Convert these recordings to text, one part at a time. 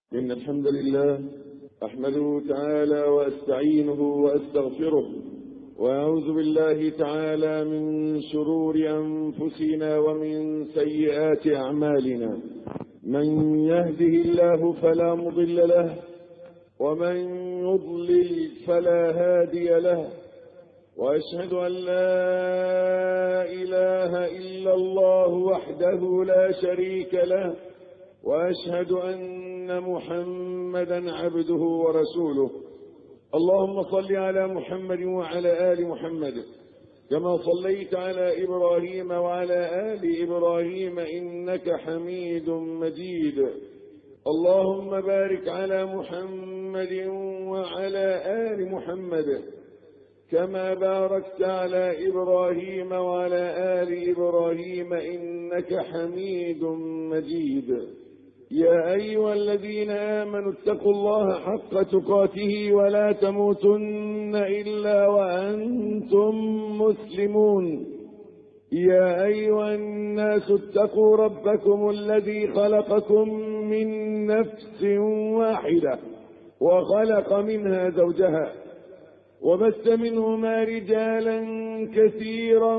إن الحمد لله أحمده تعالى وأستعينه وأستغفره وأعوذ بالله تعالى من شرور أنفسنا ومن سيئات أعمالنا. من يهده الله فلا مضل له ومن يضلل فلا هادي له، وأشهد أن لا إله إلا الله وحده لا شريك له، وأشهد أن محمدا عبده ورسوله. اللهم صل على محمد وعلى آل محمد كما صليت على إبراهيم وعلى آل إبراهيم إنك حميد مجيد. اللهم بارك على محمد وعلى آل محمد كما باركت على إبراهيم وعلى آل إبراهيم إنك حميد مجيد. يا أيها الذين آمنوا اتقوا الله حق تقاته ولا تموتن إلا وأنتم مسلمون. يا أيها الناس اتقوا ربكم الذي خلقكم من نفس واحدة وخلق منها زوجها وبث منهما رجالا كثيرا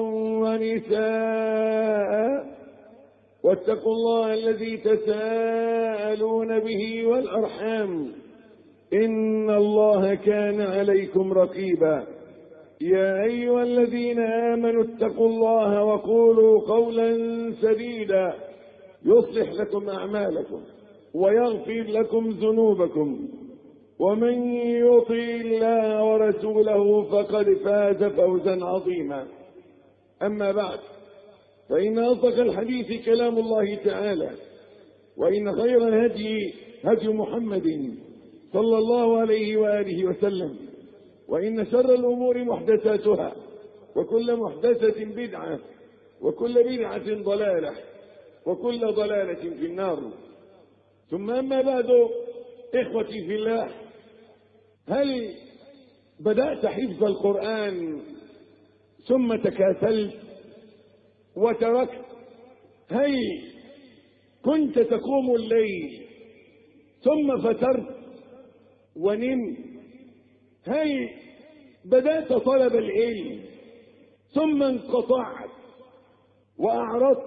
ونساء، واتقوا الله الذي تساءلون به والأرحام إن الله كان عليكم رقيبا. يا أيها الذين آمنوا اتقوا الله وقولوا قولا سديدا يصلح لكم أعمالكم ويغفر لكم ذنوبكم، ومن يطع الله ورسوله فقد فاز فوزا عظيما. أما بعد، فإن أصدق الحديث كلام الله تعالى، وإن خير الهدي هدي محمد صلى الله عليه وآله وسلم، وإن شر الأمور محدثاتها، وكل محدثة بدعة، وكل بدعة ضلالة، وكل ضلالة في النار. ثم أما بعد، إخوتي في الله، هل بدأت حفظ القرآن ثم تكاسلت وتركت؟ هل كنت تقوم الليل ثم فترت ونمت؟ هل بدأت طلب العلم ثم انقطعت وأعرضت؟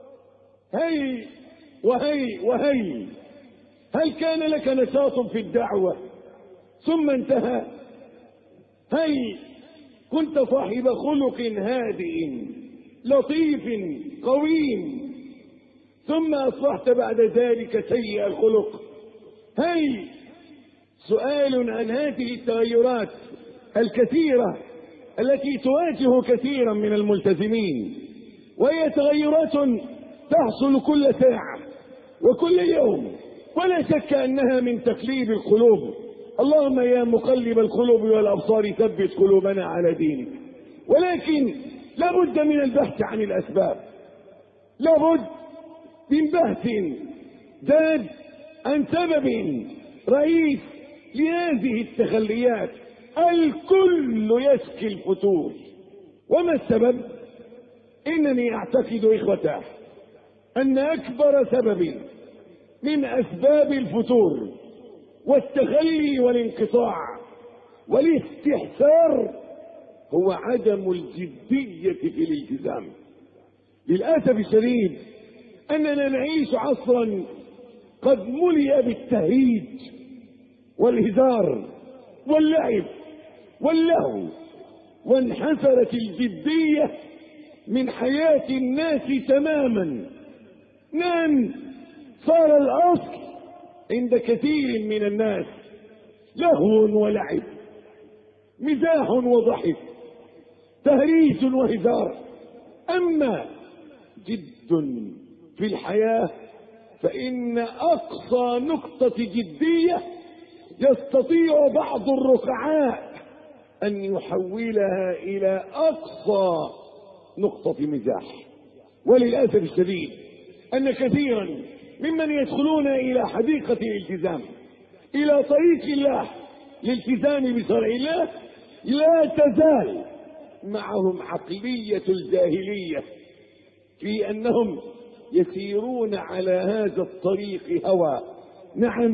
هل كان لك نشاط في الدعوة ثم انتهى؟ هل كنت صاحب خلق هادئ لطيف قويم ثم أصبحت بعد ذلك سيء الخلق؟ هل سؤال عن هذه التغيرات الكثيرة التي تواجه كثيرا من الملتزمين، وهي تغيرات تحصل كل ساعة وكل يوم، ولا شك أنها من تقليب القلوب. اللهم يا مقلب القلوب والأبصار ثبت قلوبنا على دينك. ولكن لابد من البحث عن الأسباب، لابد من بحث زاد عن سبب رئيس لهذه التخليات. الكل يشكي الفتور، وما السبب؟ إنني أعتقد إخوته أن أكبر سبب من أسباب الفتور والتخلي والانقطاع والاستحسار هو عدم الجدية في الالتزام. للأسف الشديد أننا نعيش عصرا قد ملئ بالتهريج والهزار واللعب واللهو، وانحسرت الجدية من حياة الناس تماما. نعم، صار الأصل عند كثير من الناس لهو ولعب، مزاح وضحك، تهريج وهزار. أما جد في الحياة فإن أقصى نقطة جدية يستطيع بعض الرقعاء أن يحولها إلى أقصى نقطة مزاح. وللأسف الشديد أن كثيرا ممن يدخلون إلى حديقة الالتزام، إلى طريق الله للالتزام بشرع الله، لا تزال معهم عقلية الجاهلية في أنهم يسيرون على هذا الطريق هوى. نعم،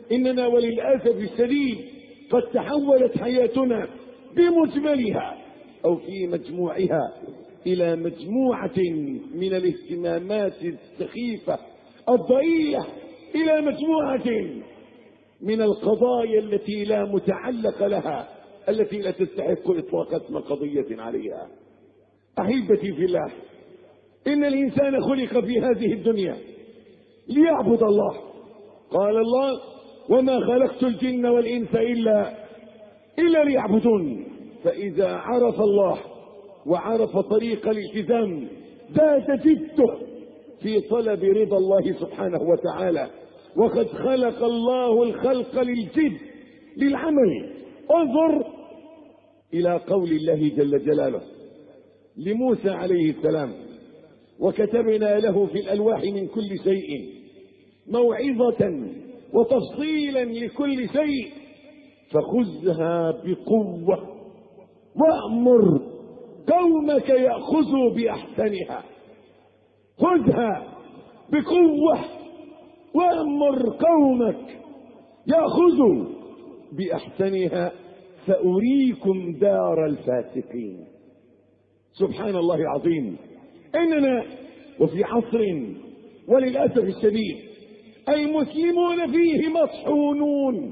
إننا وللأسف الشديد قد تحولت حياتنا بمجملها أو في مجموعها إلى مجموعة من الاهتمامات السخيفة الضئيلة، إلى مجموعة من القضايا التي لا متعلق لها، التي لا تستحق إطلاق اسم قضية عليها. أحبتي في الله، إن الإنسان خلق في هذه الدنيا ليعبد الله. قال الله: وما خلقت الجن والإنس إلا ليعبدون. فإذا عرف الله وعرف طريق الالتزام زاد جده في طلب رضا الله سبحانه وتعالى. وقد خلق الله الخلق للجد، للعمل. انظر إلى قول الله جل جلاله لموسى عليه السلام: وكتبنا له في الألواح من كل شيء موعظة وتفصيلا لكل شيء فخذها بقوة وأمر قومك يأخذوا بأحسنها. خذها بقوة وأمر قومك يأخذوا بأحسنها سأريكم دار الفاسقين. سبحان الله العظيم، إننا وفي عصر وللأسف الشديد المسلمون فيه مطحونون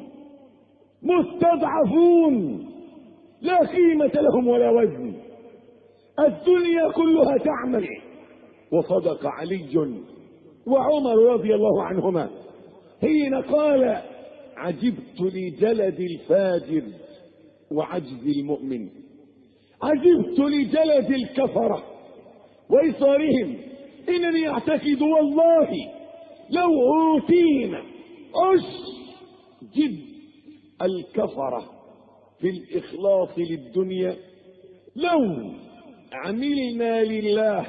مستضعفون، لا قيمة لهم ولا وزن. الدنيا كلها تعمل. وصدق علي وعمر رضي الله عنهما حين قال: عجبت لجلد الفاجر وعجز المؤمن، عجبت لجلد الكفرة وإصرارهم. إنني أعتقد والله لو أوتينا جد الكفرة في الإخلاص للدنيا، لو عملنا لله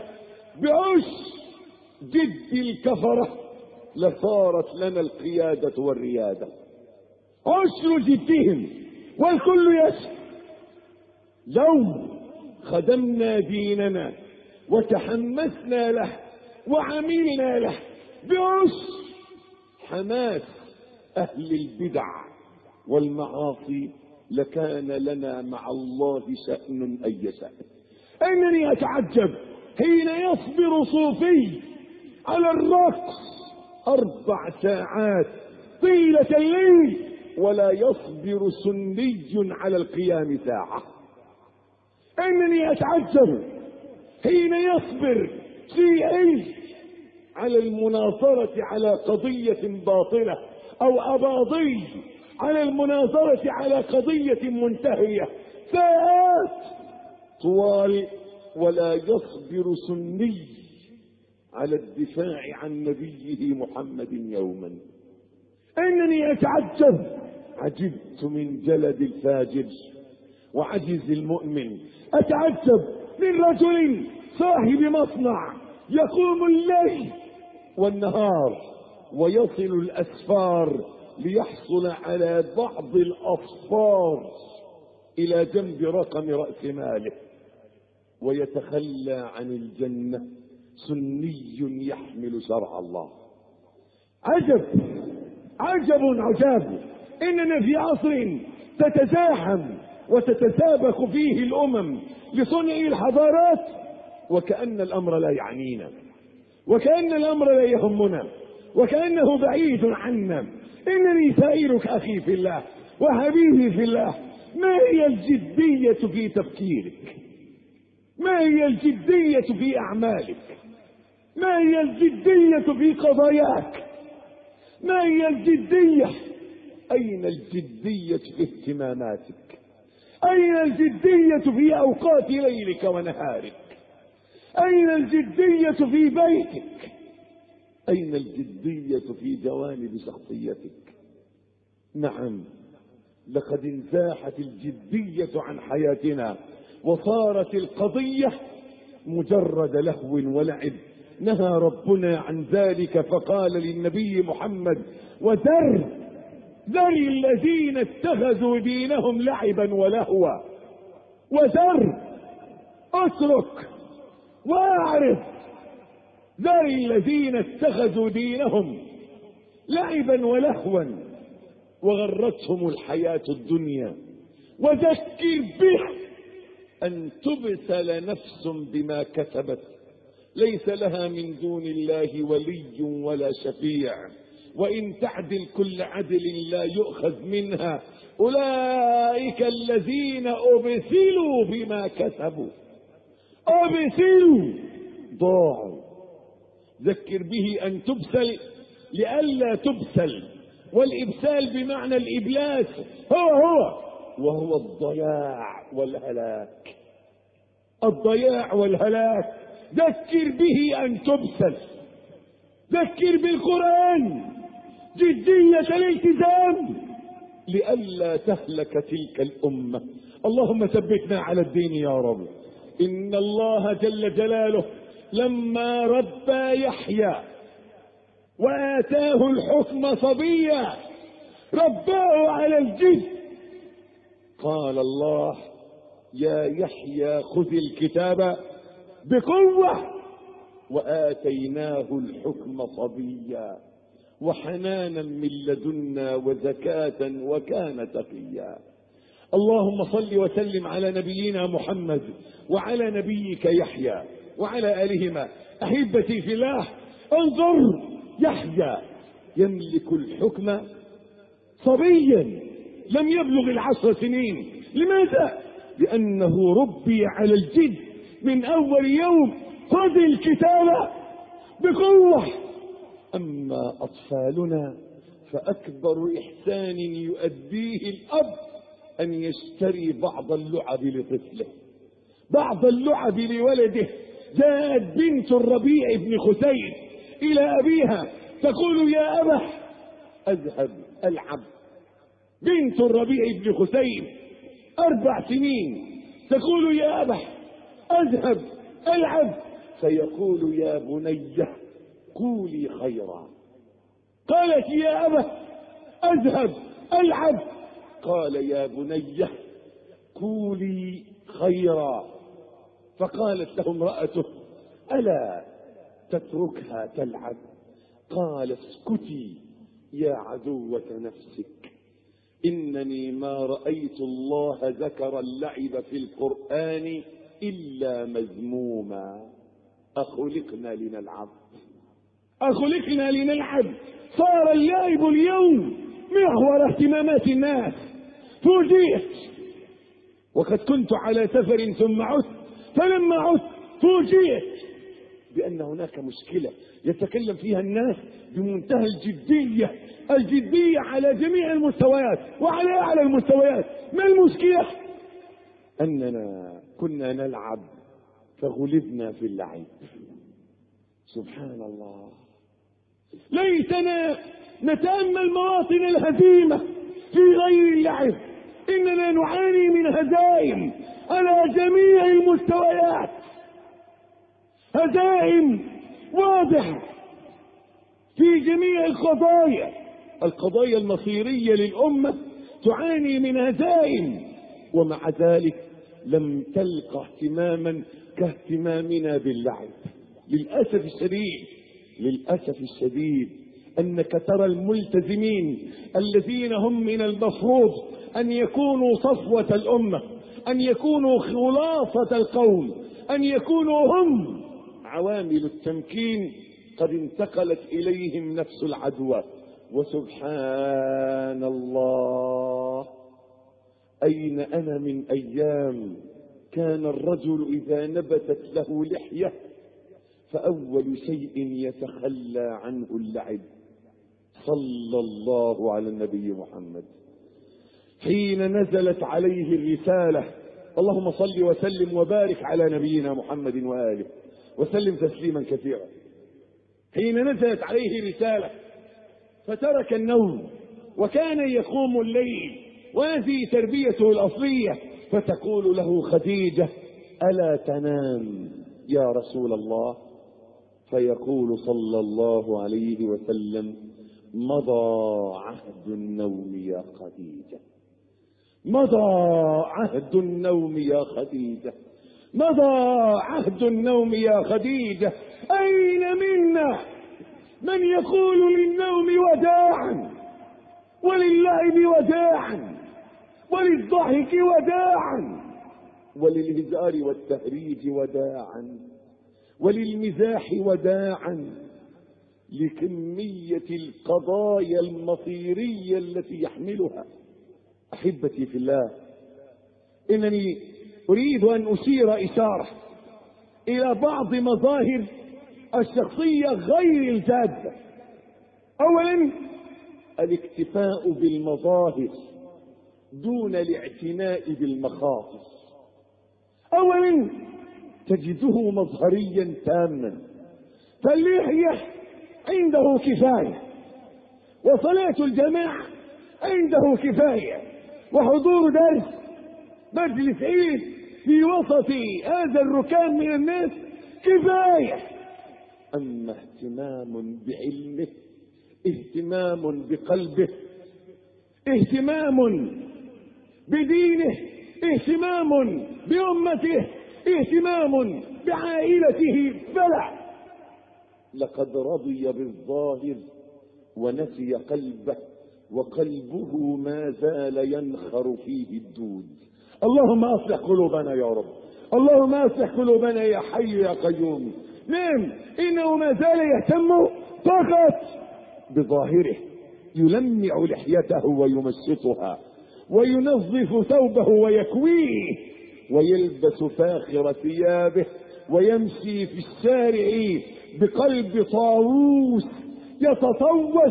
جد الكفرة لصارت لنا القيادة والريادة. عشر جدهم والكل يشهد. لو خدمنا ديننا وتحمسنا له وعملنا له حماس أهل البدع والمعاصي لكان لنا مع الله شأن أي شأن. إنني أتعجب حين يصبر صوفي على الرقص 4 ساعات طيلة الليل ولا يصبر سني على القيام ساعة. إنني أتعجب حين يصبر شيعي على المناصرة على قضية باطلة أو أباضي على المناصرة على قضية منتهية ساعات طوال، ولا يصبر سني على الدفاع عن نبيه محمد يوما. إنني أتعجب، عجبت من جلد الفاجر وعجز المؤمن. أتعجب من رجل صاحب مصنع يقوم الليل والنهار ويصل الأسفار ليحصل على بعض الأصفار إلى جنب رقم رأس ماله، ويتخلى عن الجنة سني يحمل شرع الله. عجب عجب عجاب. إننا في عصر تتزاحم وتتسابق فيه الأمم لصنع الحضارات وكأن الأمر لا يعنينا، وكأن الأمر لا يهمنا، وكأنه بعيد عنا. إنني سائلك أخي في الله وحبيبي في الله، ما هي الجدية في تفكيرك؟ ما هي الجدية في أعمالك؟ ما هي الجدية في قضاياك؟ ما هي الجدية؟ أين الجدية في اهتماماتك؟ أين الجدية في أوقات ليلك ونهارك؟ أين الجدية في بيتك؟ أين الجدية في جوانب شخصيتك؟ نعم، لقد انزاحت الجدية عن حياتنا وصارت القضية مجرد لهو ولعب. نهى ربنا عن ذلك فقال للنبي محمد: وذر الذين اتخذوا دينهم لعبا ولهوا. وذر، اترك واعرف. ذر الذين اتخذوا دينهم لعبا ولهوا وغرتهم الحياة الدنيا. وذكر به أن تبسل نفس بما كسبت ليس لها من دون الله ولي ولا شفيع، وإن تعدل كل عدل لا يؤخذ منها، أولئك الذين أبسلوا بما كسبوا، أبسلوا ضاعوا. ذكر به أن تبسل لئلا تبسل، والإبسال بمعنى الإبلاس وهو الضياع والهلاك، الضياع والهلاك. ذكر به أن تبسل، ذكر بالقرآن جدية الالتزام لئلا تهلك تلك الأمة. اللهم ثبتنا على الدين يا رب. إن الله جل جلاله لما ربى يحيى وآتاه الحكم صبيا رباه على الجد. قال الله: يا يحيى خذ الكتاب بقوة، وآتيناه الحكم صبيا وحنانا من لدنا وزكاة وكان تقيا. اللهم صل وسلم على نبينا محمد وعلى نبيك يحيى وعلى آلهما. أحبتي في الله، انظر، يحيى يملك الحكم صبيا لم يبلغ 10 سنين. لماذا؟ لأنه ربي على الجد من أول يوم. خذ الكتاب بقوة. أما أطفالنا فأكبر إحسان يؤديه الأب أن يشتري بعض اللعب لطفله، بعض اللعب لولده. جاءت بنت الربيع بن خثيم إلى أبيها تقول: يا أبا أذهب ألعب. بنت الربيع بن خثيم 4 سنين تقول: يا أبا أذهب ألعب. فيقول: يا بني قولي خيرا. قالت: يا أبا أذهب ألعب. قال: يا بني قولي خيرا. فقالت له امرأته: ألا تتركها تلعب؟ قال: اسكتي يا عدوة نفسك، إنني ما رأيت الله ذكر اللعب في القرآن إلا مذموما. أخلقنا لنلعب، أخلقنا لنلعب. صار اللعب اليوم محور اهتمامات الناس. فوجئت وقد كنت على سفر ثم عدت، فلما عدت فوجئت بأن هناك مشكلة يتكلم فيها الناس بمنتهى الجدية، الجدية على جميع المستويات وعلى أعلى المستويات. ما المشكلة؟ أننا كنا نلعب فغلبنا في اللعب. سبحان الله. ليتنا نتأمل مواطن الهزيمة في غير اللعب. إننا نعاني من هزائم على جميع المستويات، هزائم واضحة في جميع القضايا المصيرية للأمة تعاني من هزائم، ومع ذلك لم تلقى اهتماما كاهتمامنا باللعب. للأسف الشديد، للأسف الشديد أنك ترى الملتزمين الذين هم من المفروض أن يكونوا صفوة الأمة، أن يكونوا خلاصة القوم، أن يكونوا هم عوامل التمكين، قد انتقلت إليهم نفس العدوى. وسبحان الله، أين أنا من أيام كان الرجل إذا نبتت له لحية فأول شيء يتخلى عنه اللعب. صلى الله على النبي محمد حين نزلت عليه الرسالة. اللهم صل وسلم وبارك على نبينا محمد وآله وسلم تسليما كثيرا. حين نزلت عليه الرسالة فترك النوم وكان يقوم الليل، وهذه تربيته الأصلية. فتقول له خديجة: ألا تنام يا رسول الله؟ فيقول صلى الله عليه وسلم: مضى عهد النوم يا خديجة، مضى عهد النوم يا خديجة، مضى عهد النوم يا خديجة. أين منا من يقول للنوم وداعا؟ وللعب وداعا، وللضحك وداعا، وللهزار والتهريج وداعا، وللمزاح وداعا، لكمية القضايا المصيرية التي يحملها. أحبتي في الله، إنني أريد أن أشير إشارة إلى بعض مظاهر الشخصية غير الجادة. أولا، الاكتفاء بالمظاهر دون الاعتناء بالمخاطر. أولا تجده مظهريا تاما، فاللحية عنده كفاية، وصلاة الجماعة عنده كفاية، وحضور درس مجلس عيد في وسط هذا الركام من الناس كفاية. أما اهتمام بعلمه، اهتمام بقلبه، اهتمام بدينه، اهتمام بأمته، اهتمام بعائلته، فلا، لقد رضي بالظاهر ونسي قلبه، وقلبه ما زال ينخر فيه الدود. اللهم اصلح قلوبنا يا رب، اللهم اصلح قلوبنا يا حي يا قيوم. نعم، انه ما زال يهتم فقط بظاهره، يلمع لحيته ويمشطها، وينظف ثوبه ويكويه، ويلبس فاخر ثيابه، ويمشي في الشارع بقلب طاووس يتطوس،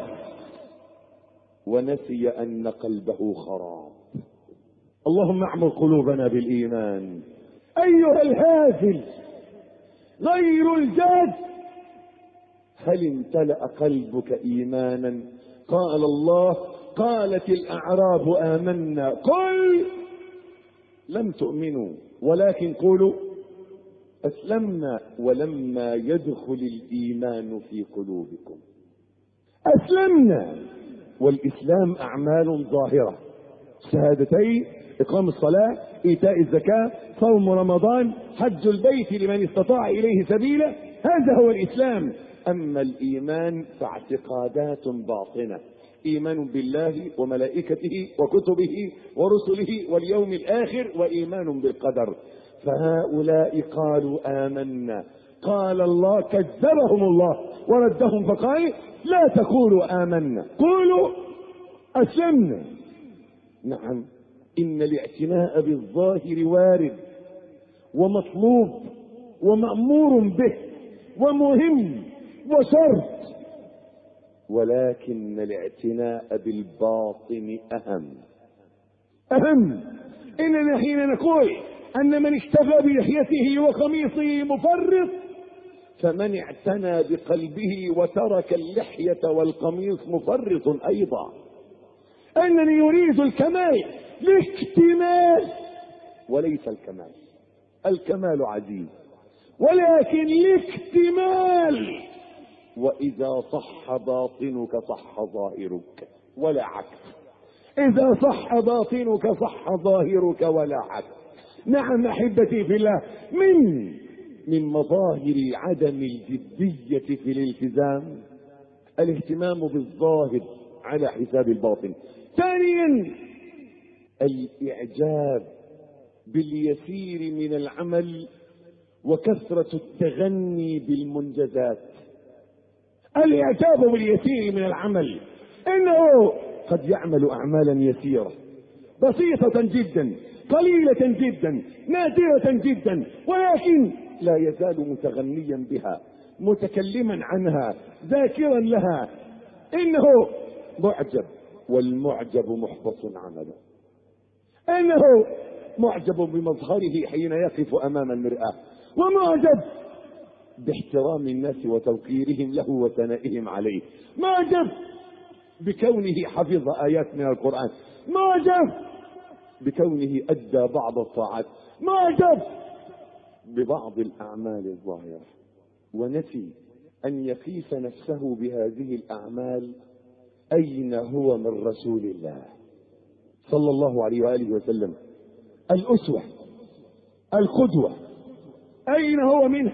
ونسي أن قلبه خراب. اللهم اعمر قلوبنا بالإيمان. أيها الهازل غير الجاد، هل امتلأ قلبك إيمانا؟ قال الله: قالت الأعراب آمنا، قل لم تؤمنوا ولكن قولوا أسلمنا ولما يدخل الإيمان في قلوبكم. أسلمنا، والإسلام أعمال ظاهرة: شهادتين، إقام الصلاة، إيتاء الزكاة، صوم رمضان، حج البيت لمن استطاع إليه سبيلا، هذا هو الإسلام. أما الإيمان فاعتقادات باطنة: إيمان بالله وملائكته وكتبه ورسله واليوم الآخر، وإيمان بالقدر. فهؤلاء قالوا آمنا، قال الله كذبهم الله وردهم فقال: لا تقولوا آمنا، قولوا أسلمنا. نعم، إن الاعتناء بالظاهر وارد ومطلوب ومأمور به ومهم وشرط، ولكن الاعتناء بالباطن أهم. إننا حين نقول أن من اكتفى بلحيته وقميصه مفرط، فمن اعتنى بقلبه وترك اللحية والقميص مفرط أيضا. أنني يريد الكمال لاكتمال وليس الكمال. الكمال عزيز، ولكن لاكتمال. وإذا صح باطنك صح ظاهرك ولا عكس. إذا صح باطنك صح ظاهرك ولا عكس. نعم أحبتي في الله، من مظاهر عدم الجدية في الالتزام الاهتمام بالظاهر على حساب الباطن. ثانيا، الإعجاب باليسير من العمل وكثرة التغني بالمنجزات. الإعجاب باليسير من العمل، إنه قد يعمل أعمالا يسيرة بسيطة جدا، قليلة جدا، نادرة جدا، ولكن لا يزال متغنيا بها، متكلما عنها، ذاكرا لها. إنه معجب، والمعجب محبط عمله. إنه معجب بمظهره حين يقف أمام المرآة، ومعجب باحترام الناس وتوقيرهم له وثنائهم عليه، معجب بكونه حفظ آيات من القرآن، معجب بكونه أدى بعض الطاعات، معجب ببعض الأعمال الظاهرة، ونسي أن يقيس نفسه بهذه الأعمال أين هو من رسول الله صلى الله عليه وآله وسلم، الأسوة، القدوة، أين هو منه،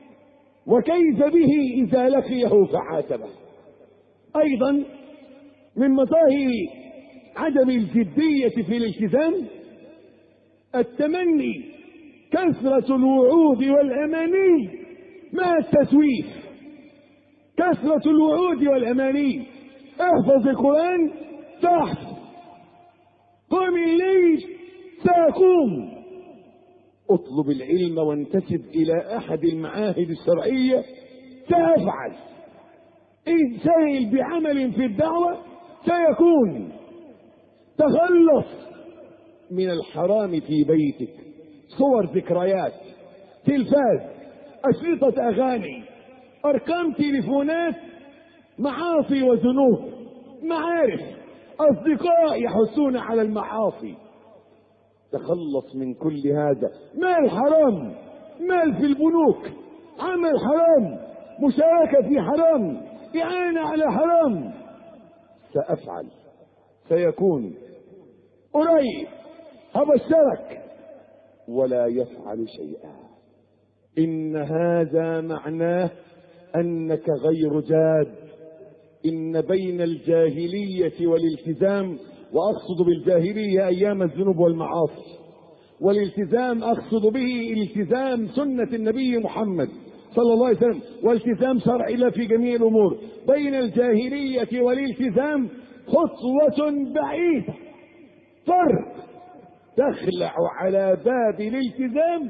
وكيف به إذا لقيه فعاتبه. أيضا من مظاهر عدم الجدية في الالتزام التمني، كثرة الوعود والأماني مع التسويف. كثرة الوعود والأماني، احفظ القرآن تحفظ، قم الليل سأقوم، اطلب العلم وانتسب إلى أحد المعاهد الشرعية سأفعل، انشغل بعمل في الدعوة سيكون. تخلص من الحرام في بيتك، صور ذكريات، تلفاز، أشرطة أغاني، أرقام تليفونات، معاصي وذنوب، معارف، أصدقاء يحثون على المعاصي. تخلص من كل هذا. مال حرام، مال في البنوك، عمل حرام، مشاركة في حرام، إعانة على حرام. سأفعل، سيكون، قريب، هبشرك. ولا يفعل شيئا. إن هذا معناه أنك غير جاد. إن بين الجاهلية والالتزام، وأقصد بالجاهلية أيام الذنوب والمعاصي، والالتزام أقصد به التزام سنة النبي محمد صلى الله عليه وسلم، والتزام شرع الله في جميع الأمور. بين الجاهلية والالتزام خطوة بعيدة، فرق. تخلع على باب الالتزام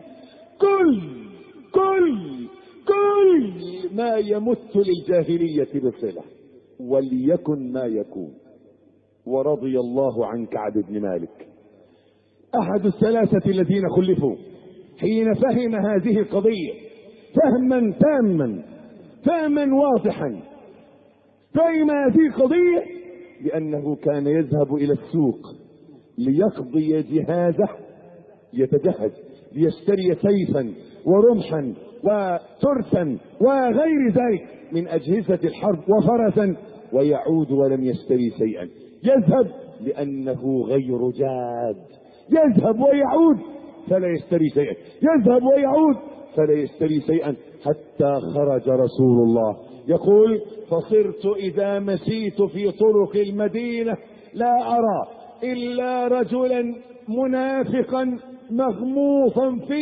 كل ما يمت للجاهلية بصلة، وليكن ما يكون. ورضي الله عن كعب بن مالك، أحد الثلاثة الذين خلفوا، حين فهم هذه القضية فهما تاما واضحا. فهم هذه القضية لأنه كان يذهب إلى السوق ليقضي جهازه، يتجهز ليشتري سيفا ورمحا وترسا وغير ذلك من أجهزة الحرب وفرسا، ويعود ولم يشتري شيئا. يذهب لأنه غير جاد، يذهب ويعود فلا يشتري شيئا، يذهب ويعود فلا يشتري شيئا، حتى خرج رسول الله يقول: فصرت إذا مشيت في طرق المدينة لا أرى إلا رجلا منافقا مغموصا في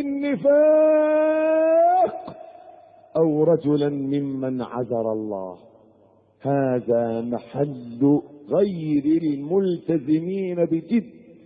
النفاق، أو رجلا ممن عذر الله. هذا محل غير الملتزمين بجد،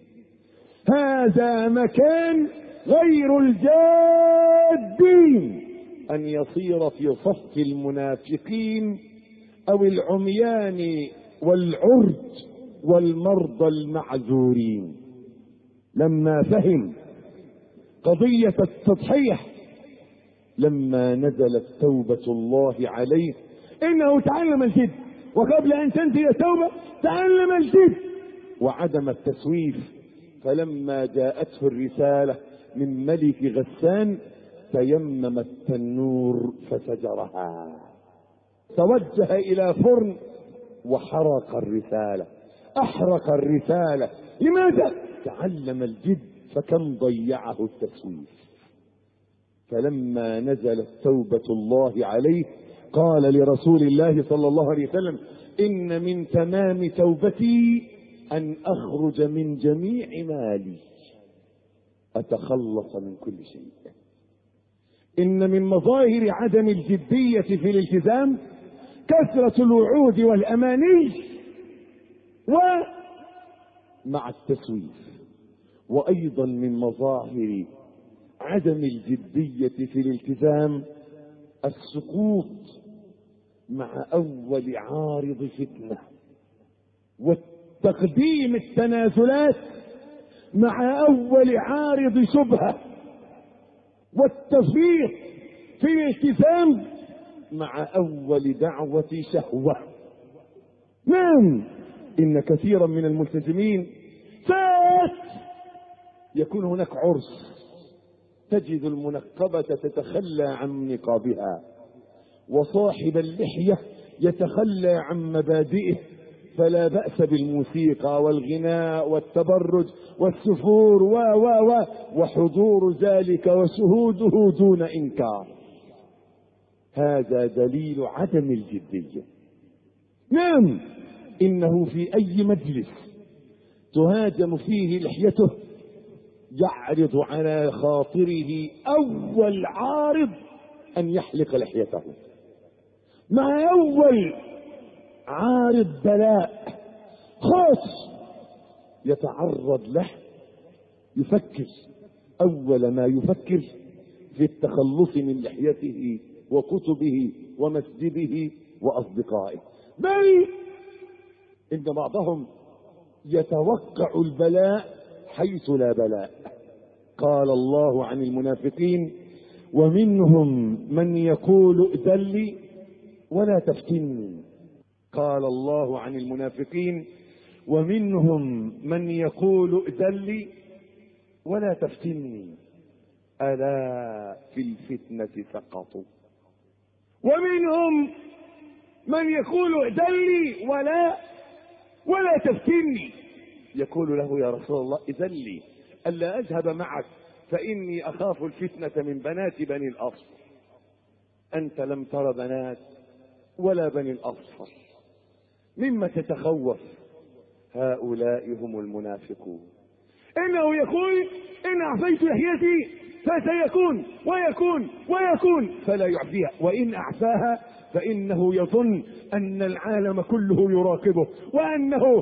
هذا مكان غير الجادين، أن يصير في صف المنافقين أو العميان والعرج والمرضى المعذورين. لما فهم قضية التضحية، لما نزلت توبة الله عليه، إنه تعلم الجد، وقبل أن تنزل التوبة تعلم الجد وعدم التسويف. فلما جاءته الرسالة من ملك غسان تيمم التنور فسجرها، توجه إلى فرن وحرق الرسالة، أحرق الرسالة. لماذا؟ تعلم الجد، فكم ضيعه التسويف. فلما نزلت توبة الله عليه قال لرسول الله صلى الله عليه وسلم: إن من تمام توبتي أن أخرج من جميع مالي، أتخلص من كل شيء. إن من مظاهر عدم الجدية في الالتزام كثرة الوعود والأماني ومع التسويف. وأيضا من مظاهر عدم الجدية في الالتزام السقوط مع أول عارض فتنة، وتقديم التنازلات مع أول عارض شبهة، والتفريط في الالتزام مع أول دعوة شهوة. نعم، إن كثيرا من الملتزمين ساعات يكون هناك عرس، تجد المنقبة تتخلى عن نقابها، وصاحب اللحية يتخلى عن مبادئه. فلا بأس بالموسيقى والغناء والتبرج والسفور وحضور ذلك وشهوده دون إنكار. هذا دليل عدم الجدية. نعم، إنه في أي مجلس تهاجم فيه لحيته يعرض على خاطره أول عارض أن يحلق لحيته، مع أول عارض بلاء خاص يتعرض له يفكر أول ما يفكر في التخلص من لحيته وكتبه ومسجده وأصدقائه، بل إن بعضهم يتوقع البلاء حيث لا بلاء. قال الله عن المنافقين: ومنهم من يقول ائذن لي ولا تفتني. قال الله عن المنافقين: ومنهم من يقول ائذن لي ولا تفتني ألا في الفتنة سقطوا. ومنهم من يقول ائذن لي ولا تفتني، يقول له: يا رسول الله ائذن لي ألا أذهب معك فإني أخاف الفتنة من بنات بني الأصفر. أنت لم تر بنات ولا بني الأصفر، مما تتخوف؟ هؤلاء هم المنافقون. إنه يقول: إن أعفيت لحيتي فسيكون ويكون ويكون، فلا يعفيها، وإن أعفاها فإنه يظن أن العالم كله يراقبه وأنه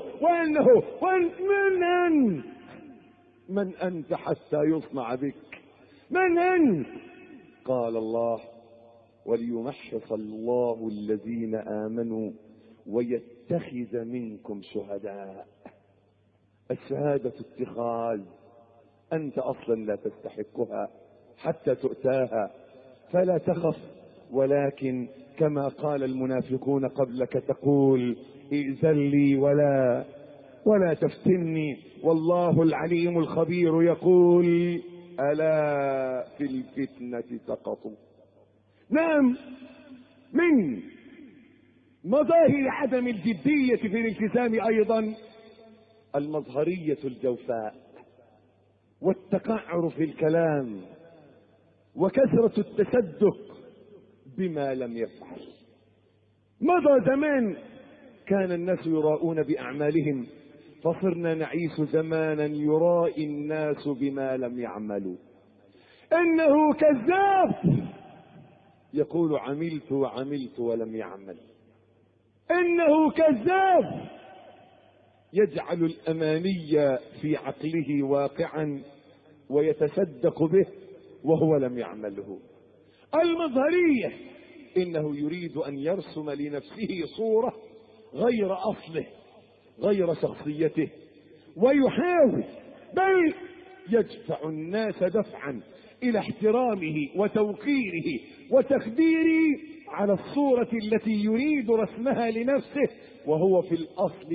من أنت حتى يصنع بك؟ من أنت؟ قال الله: وليمحص الله الذين آمنوا ويتخذ منكم شهداء. الشهادة اتخاذ، أنت أصلا لا تستحقها حتى تؤتاها، فلا تخف، ولكن كما قال المنافقون قبلك تقول: ائذن لي ولا تفتني. والله العليم الخبير يقول: ألا في الفتنة سقطوا. نعم، من مظاهر عدم الجدية في الالتزام أيضا المظهرية الجوفاء والتقعر في الكلام وكثرة التصدق بما لم يفعل. مضى زمان كان الناس يراؤون بأعمالهم، فصرنا نعيش زمانا يرائي الناس بما لم يعملوا. إنه كذاب يقول: عملت وعملت ولم يعمل. إنه كذاب يجعل الأماني في عقله واقعا ويتصدق به وهو لم يعمله. المظهرية إنه يريد أن يرسم لنفسه صورة غير أصله، غير شخصيته، ويحاول بل يدفع الناس دفعا إلى احترامه وتوقيره وتقديره على الصورة التي يريد رسمها لنفسه، وهو في الأصل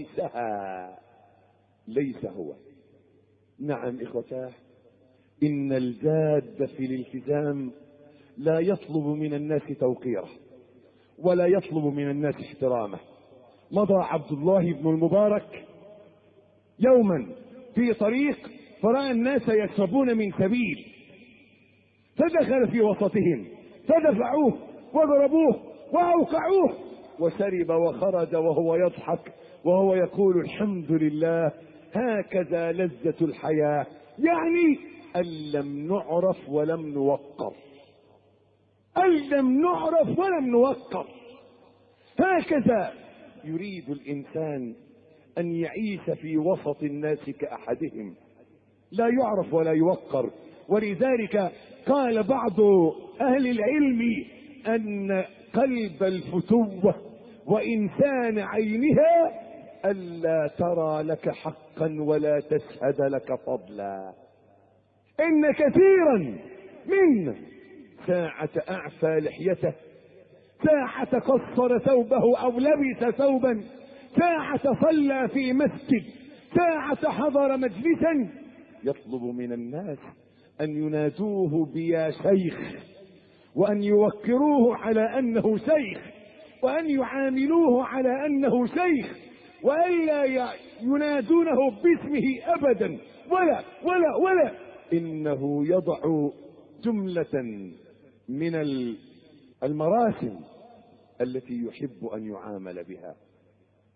ليس هو. نعم إخوتاه، إن الجاد في الالتزام لا يطلب من الناس توقيره ولا يطلب من الناس احترامه. مضى عبد الله بن المبارك يوما في طريق فرأى الناس يشربون من سبيل، فدخل في وسطهم فدفعوه وضربوه وأوقعوه، وشرب وخرج وهو يضحك وهو يقول: الحمد لله، هكذا لذة الحياة، يعني أن لم نعرف ولم نوقر، أن لم نعرف ولم نوقر. هكذا يريد الإنسان أن يعيش في وسط الناس كأحدهم، لا يعرف ولا يوقر. ولذلك قال بعض أهل العلم أن قلب الفتوة وإنسان عينها ألا ترى لك حقا ولا تشهد لك فضلا. إن كثيرا من ساعة أعفى لحيته، ساعة قصر ثوبه أو لبس ثوبا، ساعة صلى في مسجد، ساعة حضر مجلسا، يطلب من الناس أن ينادوه بيا شيخ، وأن يوقروه على أنه شيخ، وأن يعاملوه على أنه شيخ، وألا ينادونه باسمه أبدا ولا. إنه يضع جملة من المراسم التي يحب أن يعامل بها.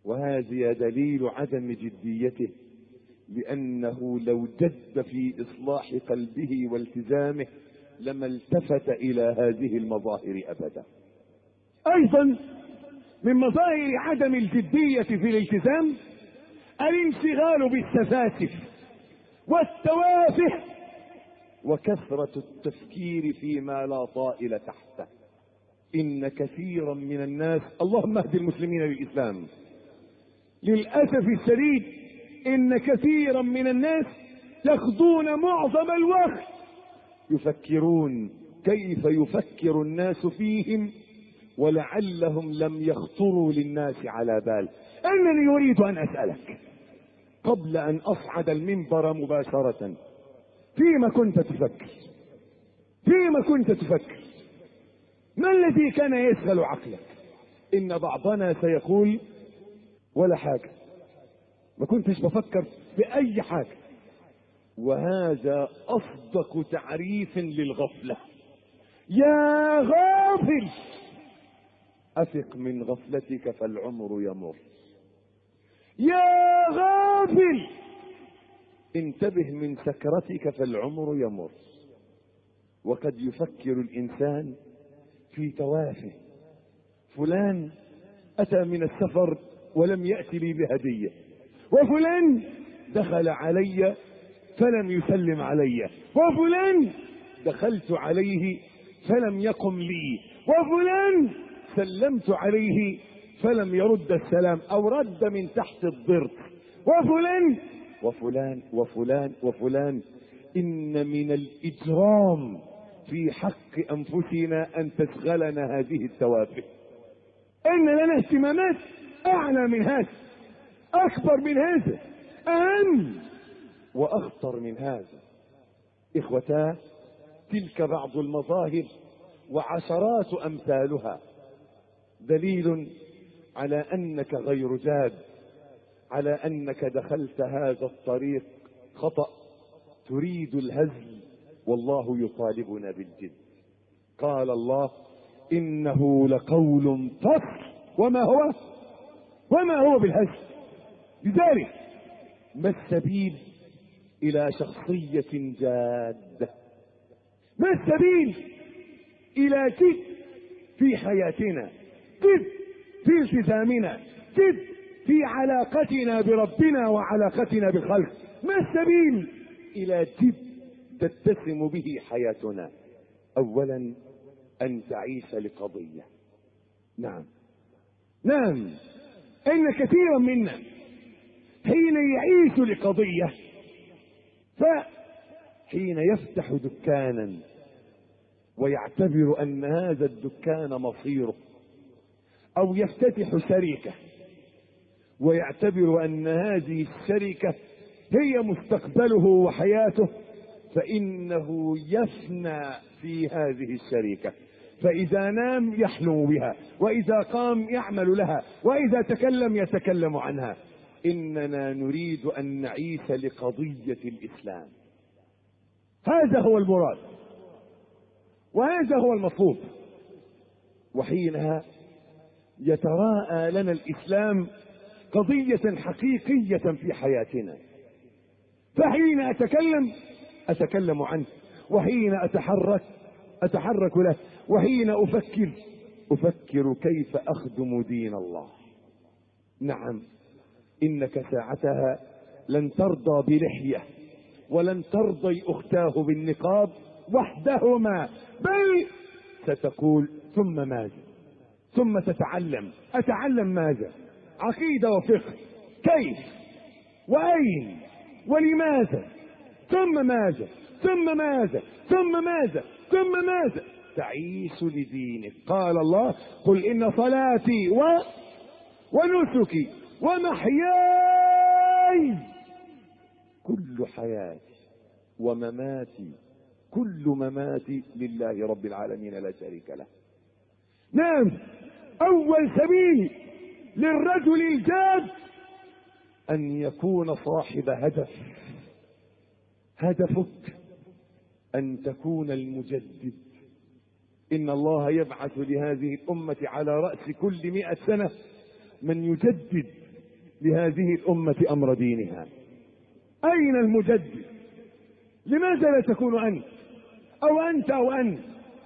وهذا دليل عدم جديته، لأنه لو جد في إصلاح قلبه والتزامه لما التفت إلى هذه المظاهر أبدا. أيضا من مظاهر عدم الجدية في الالتزام الانشغال بالسفاسف والتوافه وكثرة التفكير فيما لا طائل تحته. إن كثيرا من الناس، اللهم اهد المسلمين للإسلام، للأسف الشديد إن كثيرا من الناس يقضون معظم الوقت يفكرون كيف يفكر الناس فيهم، ولعلهم لم يخطروا للناس على بال. أنني أريد أن أسألك قبل أن أصعد المنبر مباشرة، فيما كنت تفكر؟ فيما كنت تفكر؟ ما الذي كان يشغل عقلك؟ إن بعضنا سيقول ولا حاجة، ما كنتش بفكر في أي حاجة. وهذا أصدق تعريف للغفلة. يا غافل أفق من غفلتك فالعمر يمر. يا غافل انتبه من سكرتك فالعمر يمر. وقد يفكر الإنسان في توافه. فلان أتى من السفر ولم يأتي لي بهدية، وفلان دخل علي فلم يسلم علي، وفلان دخلت عليه فلم يقم لي، وفلان سلمت عليه فلم يرد السلام أو رد من تحت الضرس، وفلان وفلان وفلان وفلان. إن من الإجرام في حق أنفسنا أن تشغلنا هذه التوافه. إن لنا اهتمامات أعلى من هذا، أكبر من هذا، أهم وأخطر من هذا. إخوتاه، تلك بعض المظاهر وعشرات أمثالها دليل على أنك غير جاد، على أنك دخلت هذا الطريق خطأ، تريد الهزل والله يطالبنا بالجد. قال الله إنه لقول فصل وما هو بالهزل. لذلك ما السبيل إلى شخصية جادة؟ ما السبيل إلى جد في حياتنا، جد في التزامنا، جد في علاقتنا بربنا وعلاقتنا بالخلق؟ ما السبيل إلى جد تتسم به حياتنا؟ أولا أن تعيش لقضية. نعم إن كثيرا منا حين يعيش لقضية، فحين يفتح دكانا ويعتبر أن هذا الدكان مصيره، أو يفتتح شركة ويعتبر أن هذه الشركة هي مستقبله وحياته، فإنه يفنى في هذه الشركة. فإذا نام يحلم بها، وإذا قام يعمل لها، وإذا تكلم يتكلم عنها. إننا نريد أن نعيش لقضية الإسلام. هذا هو المراد وهذا هو المطلوب. وحينها يتراءى لنا الإسلام قضية حقيقية في حياتنا. فحين أتكلم عنه، وحين أتحرك له، وحين أفكر كيف أخدم دين الله. نعم إنك ساعتها لن ترضى بلحية، ولن ترضي أختاه بالنقاب وحدهما، بل ستقول ثم ماذا؟ ثم أتعلم ماذا؟ عقيدة وفقه، كيف وأين ولماذا؟ ثم ماذا؟ ثم ماذا؟ ثم ماذا؟ ثم ماذا؟ تعيش لدينك. قال الله قل إن صلاتي ونسكي ومحياي، كل حياتي ومماتي، كل مماتي لله رب العالمين لا شريك له. نعم أول سبيل للرجل الجاد أن يكون صاحب هدف. هدفك أن تكون المجدد. إن الله يبعث لهذه الأمة على رأس كل 100 سنة من يجدد لهذه الأمة أمر دينها. أين المجدد؟ لماذا لا تكون أنت أو أنت أو أنت؟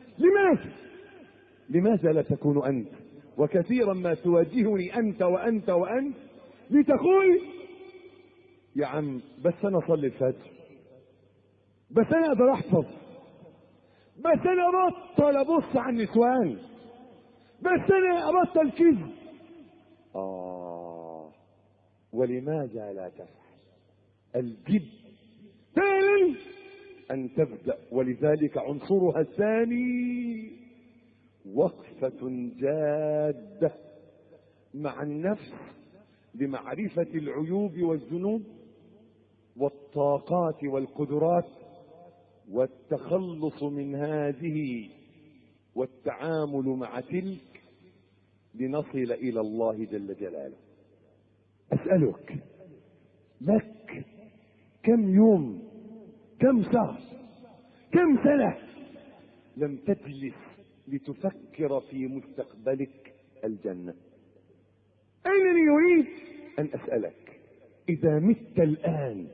لماذا لا تكون أنت؟ وكثيرا ما تواجهني أنت وأنت وأنت لتقول يا عم بس أنا أصلي الفجر، بس أنا أقدر أحفظ، بس أنا أبطل أبص على النسوان، بس أنا أبطل كذب. ولماذا لا تفعل؟ الجد فعلا أن تبدأ. ولذلك عنصرها الثاني وقفة جادة مع النفس لمعرفة العيوب والذنوب والطاقات والقدرات والتخلص من هذه والتعامل مع تلك لنصل إلى الله جل جلاله. أسألك، لك كم يوم، كم شهر، كم سنة لم تجلس لتفكر في مستقبلك الجنة؟ أنني أريد أن أسألك، إذا مت الآن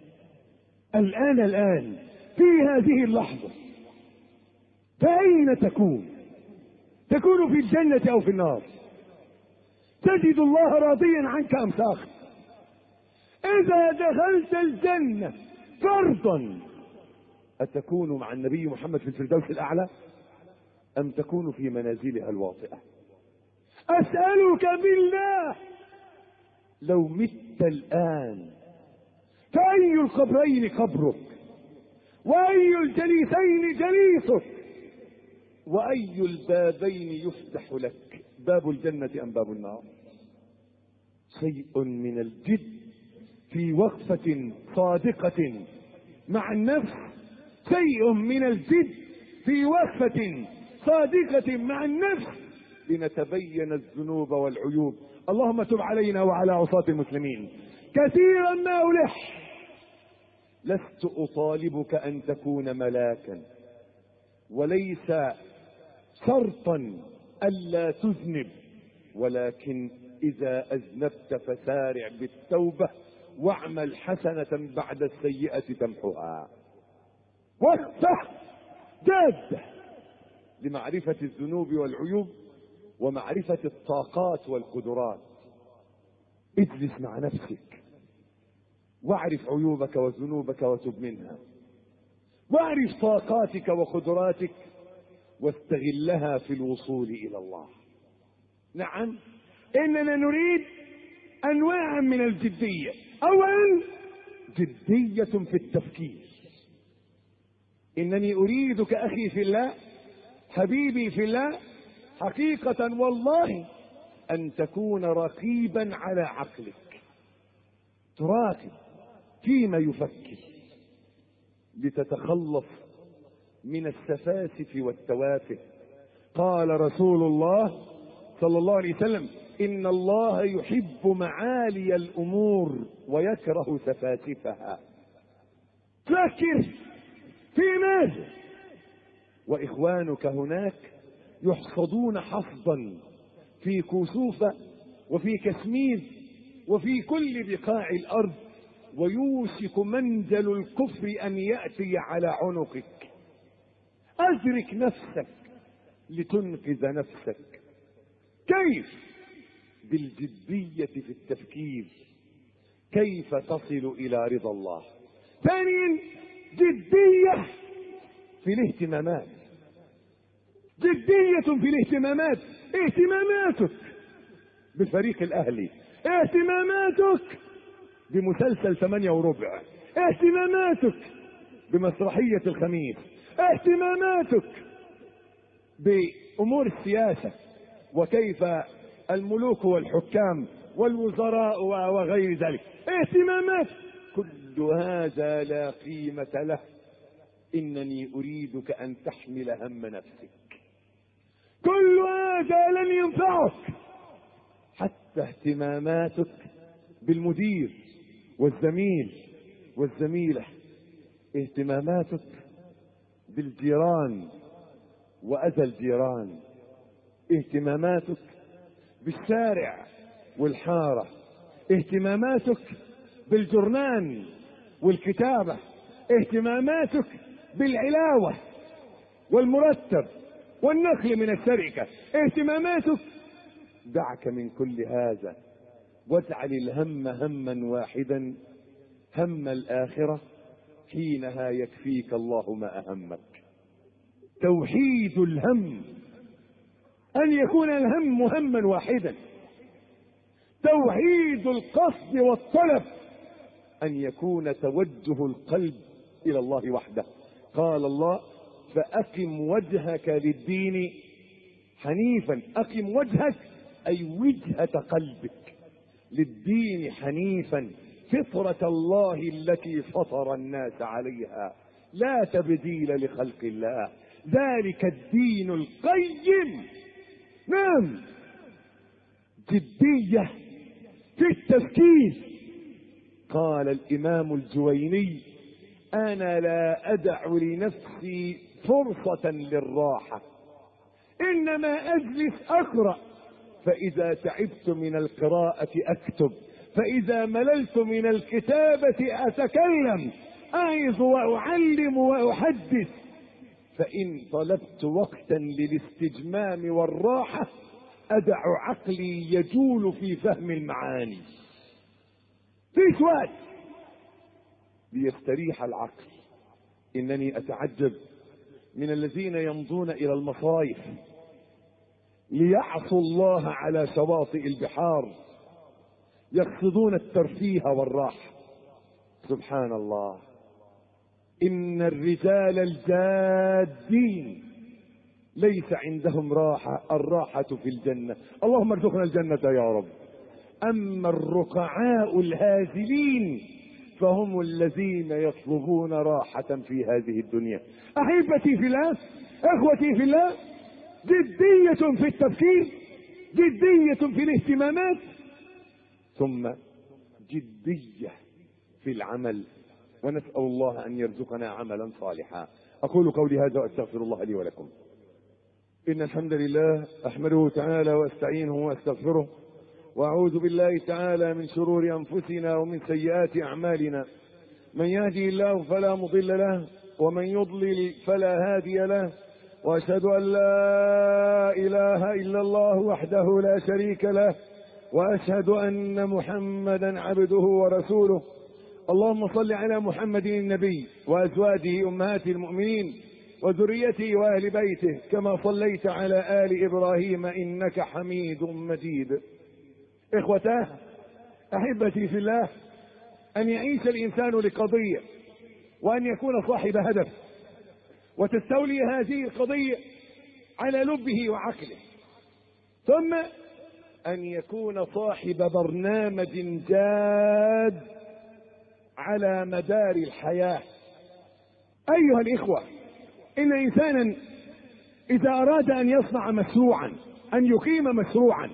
في هذه اللحظة فأين تكون؟ تكون في الجنة أو في النار؟ تجد الله راضيا عنك أم ساخط؟ إذا دخلت الجنة فرضا أتكون مع النبي محمد في الفردوس الأعلى أم تكون في منازلها الواطئة؟ أسألك بالله، لو مت الآن فأي القبرين قبرك؟ وأي الجليسين جليسك؟ وأي البابين يفتح لك؟ باب الجنة أم باب النار؟ شيء من الجد في وقفة صادقة مع النفس، شيء من الجد في وقفة صادقة مع النفس لنتبين الذنوب والعيوب. اللهم تب علينا وعلى عصاة المسلمين. كثيرا ما ألح، لست أطالبك أن تكون ملاكا، وليس شرطا ألا تذنب، ولكن إذا أذنبت فسارع بالتوبة واعمل حسنة بعد السيئة تمحها. وقفة جادة لمعرفة الذنوب والعيوب ومعرفة الطاقات والقدرات. اجلس مع نفسك واعرف عيوبك وذنوبك وتب منها، واعرف طاقاتك وقدراتك واستغلها في الوصول إلى الله. نعم، إننا نريد أنواع من الجدية. أولا جدية في التفكير. إنني أريدك أخي في الله، حبيبي في الله، حقيقة والله أن تكون رقيبا على عقلك، تراقب فيما يفكر لتتخلص من السفاسف والتوافه. قال رسول الله صلى الله عليه وسلم: إن الله يحب معالي الأمور ويكره سفاسفها. فكر في ماذا؟ وإخوانك هناك يحصدون حصدا في كوسوفة وفي كشمير وفي كل بقاع الأرض، ويوشك منزل الكفر أن يأتي على عنقك. أدرك نفسك لتنقذ نفسك. كيف؟ بالجدية في التفكير، كيف تصل إلى رضا الله. ثانيا جدية في الاهتمامات، جدية في الاهتمامات. اهتماماتك بالفريق الأهلي، اهتماماتك بمسلسل 8:15، اهتماماتك بمسرحية الخميس، اهتماماتك بأمور السياسة وكيف الملوك والحكام والوزراء وغير ذلك، اهتمامات. كل هذا لا قيمة له. إنني أريدك أن تحمل هم نفسك. كل هذا لن ينفعك حتى اهتماماتك بالمدير والزميل والزميلة، اهتماماتك بالجيران وأذى الجيران، اهتماماتك بالشارع والحارة، اهتماماتك بالجرنان والكتابة، اهتماماتك بالعلاوة والمرتب والنقل من الشركة، اهتماماتك، دعك من كل هذا واجعل الهم هما واحدا، هم الآخرة، حينها يكفيك الله ما أهمك. توحيد الهم، أن يكون الهم هما واحدا. توحيد القصد والطلب، أن يكون توجه القلب إلى الله وحده. قال الله: فأقم وجهك للدين حنيفا. أقم وجهك أي وجهة قلبك للدين حنيفا، فطرة الله التي فطر الناس عليها، لا تبديل لخلق الله، ذلك الدين القيم. نعم، جدية في التفكير. قال الإمام الجويني: أنا لا أدع لنفسي فرصة للراحة، إنما أجلس أقرأ، فإذا تعبت من القراءة أكتب، فإذا مللت من الكتابة أتكلم، أعظ وأعلم وأحدث، فإن طلبت وقتا للاستجمام والراحة أدع عقلي يجول في فهم المعاني. في وقت ليستريح العقل. إنني أتعجب من الذين يمضون إلى المصايف ليعصوا الله على شواطئ البحار، يقصدون الترفيه والراحة. سبحان الله، إن الرجال الجادين ليس عندهم راحة، الراحة في الجنة، اللهم ارزقنا الجنة يا رب. أما الرقعاء الهازلين فهم الذين يطلبون راحة في هذه الدنيا. أحبتي في الله، أخوتي في الله، جدية في التفكير، جدية في الاهتمامات، ثم جدية في العمل، ونسأل الله أن يرزقنا عملا صالحا. أقول قولي هذا وأستغفر الله لي ولكم. إن الحمد لله أحمده تعالى وأستعينه وأستغفره، وأعوذ بالله تعالى من شرور أنفسنا ومن سيئات أعمالنا. من يهدي الله فلا مضل له، ومن يضلل فلا هادي له، وأشهد أن لا إله إلا الله وحده لا شريك له، وأشهد أن محمدا عبده ورسوله. اللهم صل على محمد النبي وأزواجه أمهات المؤمنين وذريته وأهل بيته، كما صليت على آل إبراهيم إنك حميد مجيد. إخوتاه، أحبتي في الله، أن يعيش الإنسان لقضية، وأن يكون صاحب هدف، وتستولي هذه القضية على لبه وعقله، ثم أن يكون صاحب برنامج جاد على مدار الحياة. أيها الإخوة، إن إنسانا إذا أراد أن يصنع مشروعا، أن يقيم مشروعا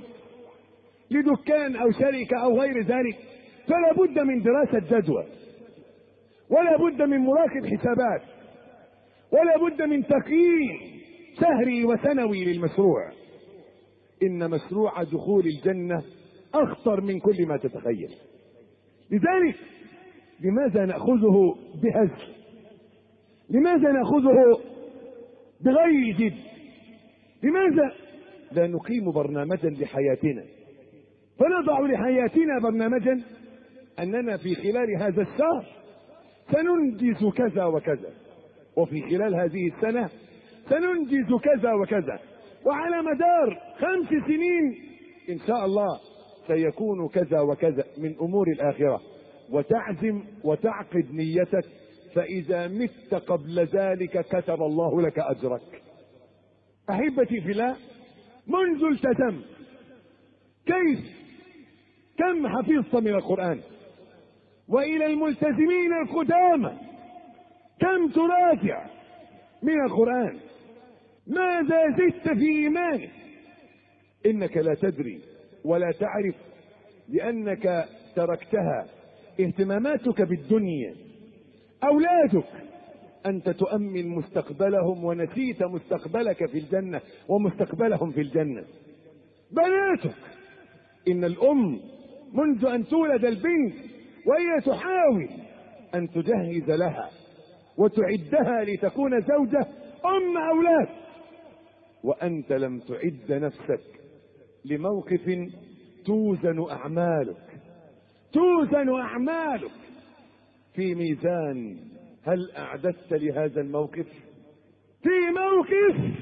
لدكان أو شركة أو غير ذلك، فلا بد من دراسة جدوى، ولا بد من مراقبة حسابات، ولا بد من تقييم شهري وسنوي للمشروع. إن مشروع دخول الجنة أخطر من كل ما تتخيل. لذلك لماذا نأخذه بهزل؟ لماذا نأخذه بغير جد؟ لماذا لا نقيم برنامجا لحياتنا، فنضع لحياتنا برنامجا أننا في خلال هذا الشهر سننجز كذا وكذا، وفي خلال هذه السنة سننجز كذا وكذا، وعلى مدار 5 سنين إن شاء الله سيكون كذا وكذا من أمور الآخرة، وتعزم وتعقد نيتك، فإذا مت قبل ذلك كتب الله لك أجرك. أحبتي في الله، منذ التزمت كم حفظت من القرآن؟ وإلى الملتزمين القدامى كم تراجع من القرآن؟ ماذا زدت في إيمانك؟ إنك لا تدري ولا تعرف، لأنك تركتها. اهتماماتك بالدنيا، أولادك أنت تؤمن مستقبلهم ونسيت مستقبلك في الجنة ومستقبلهم في الجنة. بناتك، إن الأم منذ أن تولد البنت وهي تحاول أن تجهز لها وتعدها لتكون زوجة أم أولاد، وأنت لم تعد نفسك لموقف توزن أعمالك في ميزان. هل أعددت لهذا الموقف؟ في موقف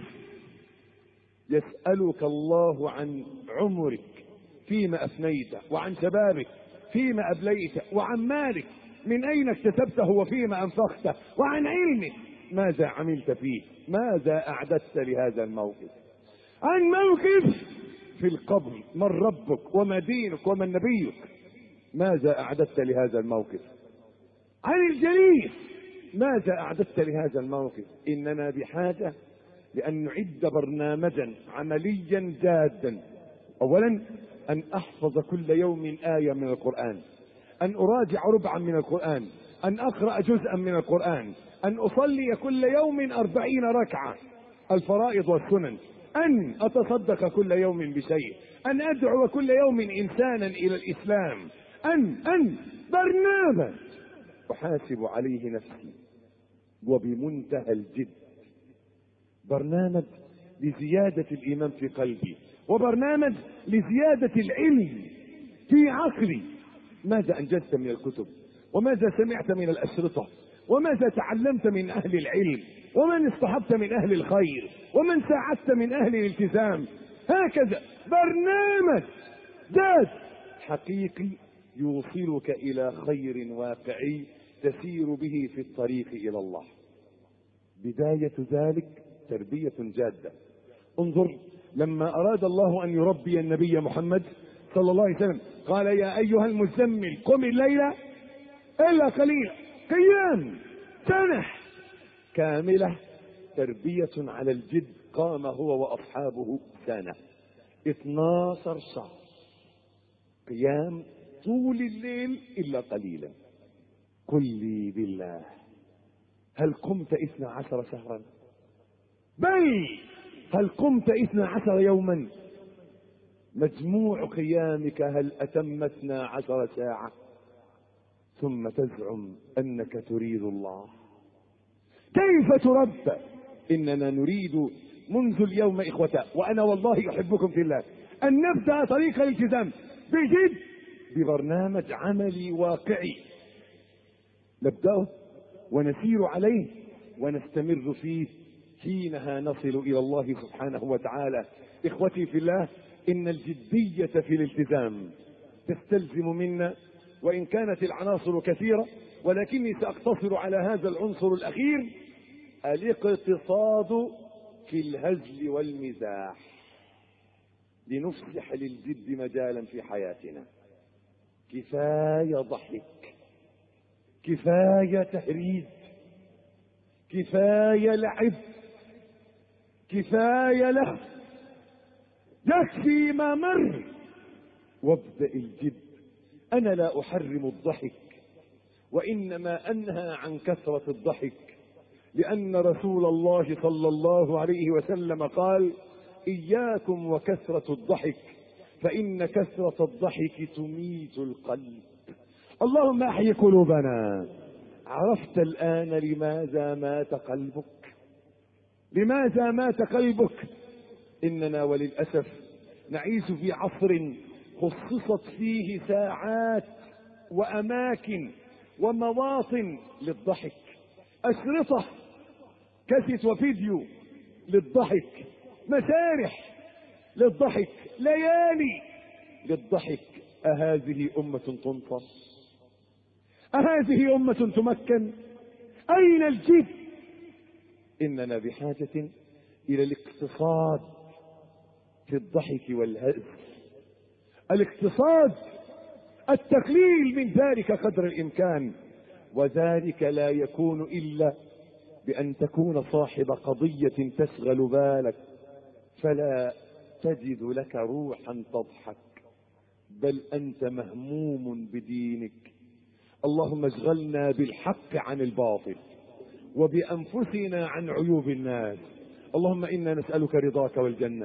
يسألك الله عن عمرك فيما أفنيته، وعن شبابك فيما أبليته، وعن مالك من أين اكتسبته وفيما أنفقته، وعن علمك ماذا عملت فيه. ماذا أعددت لهذا الموقف؟ عن موقف في القبر، من ربك وما دينك ومن نبيك، ماذا أعددت لهذا الموقف؟ عن الجليس، ماذا أعددت لهذا الموقف؟ إننا بحاجة لأن نعد برنامجا عمليا جادا. أولا أن أحفظ كل يوم آية من القرآن، أن أراجع ربعا من القرآن، أن أقرأ جزءا من القرآن، أن أصلي كل يوم 40 ركعة الفرائض والسنن، أن أتصدق كل يوم بشيء، أن أدعو كل يوم إنسانا إلى الإسلام، أن برنامج أحاسب عليه نفسي وبمنتهى الجد، برنامج لزيادة الإيمان في قلبي، وبرنامج لزيادة العلم في عقلي. ماذا أنجزت من الكتب، وماذا سمعت من الأشرطة، وماذا تعلمت من أهل العلم، ومن اصطحبت من أهل الخير، ومن ساعدت من أهل الالتزام. هكذا برنامج جاد حقيقي يوصلك إلى خير واقعي تسير به في الطريق إلى الله. بداية ذلك تربية جادة. انظر لما أراد الله أن يربي النبي محمد صلى الله عليه وسلم قال يا أيها المزمل قم الليل إلا قليلا، قيام سنة كاملة، تربية على الجد. قام هو وأصحابه سنة 12 شهر قيام طول الليل إلا قليلا. قل لي بالله هل قمت 12 شهرا؟ بل هل قمت 12 يوما؟ مجموع قيامك هل أتم 12 ساعة؟ ثم تزعم أنك تريد الله. كيف تربى؟ إننا نريد منذ اليوم إخوة، وأنا والله أحبكم في الله، أن نبدأ طريق الالتزام بجد ببرنامج عملي واقعي نبدأه ونسير عليه ونستمر فيه، حينها نصل إلى الله سبحانه وتعالى. إخوتي في الله، إن الجدية في الالتزام تستلزم منا، وإن كانت العناصر كثيرة ولكني سأقتصر على هذا العنصر الأخير، الاقتصاد في الهزل والمزاح، لنفسح للجد مجالا في حياتنا. كفاية ضحك، كفاية تهريج، كفاية لعب، كفاية لهو، يكفي ما مر، وابدأ الجد. أنا لا أحرم الضحك، وإنما أنهى عن كثرة الضحك، لأن رسول الله صلى الله عليه وسلم قال إياكم وكثرة الضحك فإن كثرة الضحك تميت القلب. اللهم أحي قلوبنا. عرفت الآن لماذا مات قلبك؟ لماذا مات قلبك؟ إننا وللأسف نعيش في عصر خصصت فيه ساعات وأماكن ومواطن للضحك، أشرطة كاسيت وفيديو للضحك، مسارح للضحك، ليالي للضحك. أهذه أمة تنصر؟ أهذه أمة تمكن؟ أين الجد؟ إننا بحاجة إلى الاقتصاد في الضحك والهزل، الاقتصاد، التقليل من ذلك قدر الإمكان، وذلك لا يكون إلا بأن تكون صاحب قضية تشغل بالك، فلا تجد لك روحا تضحك، بل أنت مهموم بدينك. اللهم اشغلنا بالحق عن الباطل، وبأنفسنا عن عيوب الناس. اللهم إنا نسألك رضاك والجنة،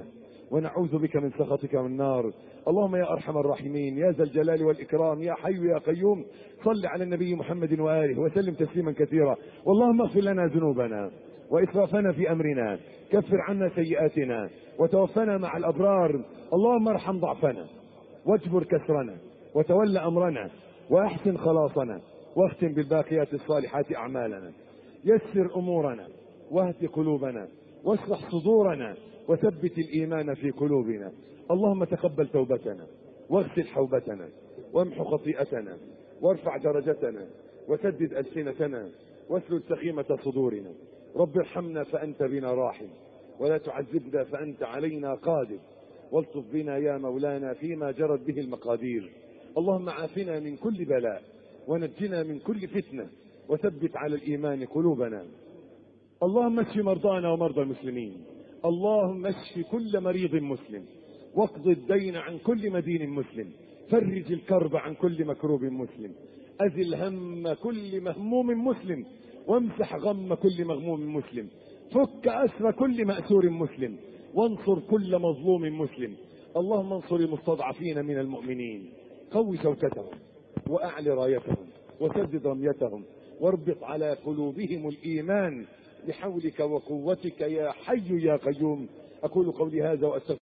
ونعوذ بك من سخطك والنار. اللهم يا أرحم الراحمين يا ذا الجلال والإكرام يا حي يا قيوم، صل على النبي محمد وآله وسلم تسليما كثيرا. واللهم اغفر لنا ذنوبنا وإسرافنا في أمرنا، كفر عنا سيئاتنا وتوفنا مع الأبرار. اللهم ارحم ضعفنا واجبر كسرنا وتول أمرنا وأحسن خلاصنا، واختم بالباقيات الصالحات أعمالنا. يسر أمورنا واهد قلوبنا واشرح صدورنا وثبت الإيمان في قلوبنا. اللهم تقبل توبتنا واغسل حوبتنا وامحو خطيئتنا وارفع درجتنا وسدد ألسنتنا واسلل سخيمة صدورنا. رب ارحمنا فأنت بنا راحم، ولا تعذبنا فأنت علينا قادر، والطف بنا يا مولانا فيما جرت به المقادير. اللهم عافنا من كل بلاء ونجنا من كل فتنة، وثبت على الإيمان قلوبنا. اللهم اشف مرضانا ومرضى المسلمين. اللهم اشف كل مريض مسلم، واقض الدين عن كل مدين مسلم، فرج الكرب عن كل مكروب مسلم، أزل هم كل مهموم مسلم، وامسح غم كل مغموم مسلم، فك أسر كل مأسور مسلم، وانصر كل مظلوم مسلم. اللهم انصر المستضعفين من المؤمنين، قوي شوكتهم وأعل رايتهم وسدد رميتهم، واربط على قلوبهم الإيمان بحولك وقوتك يا حي يا قيوم. أقول قولي هذا وأستغفر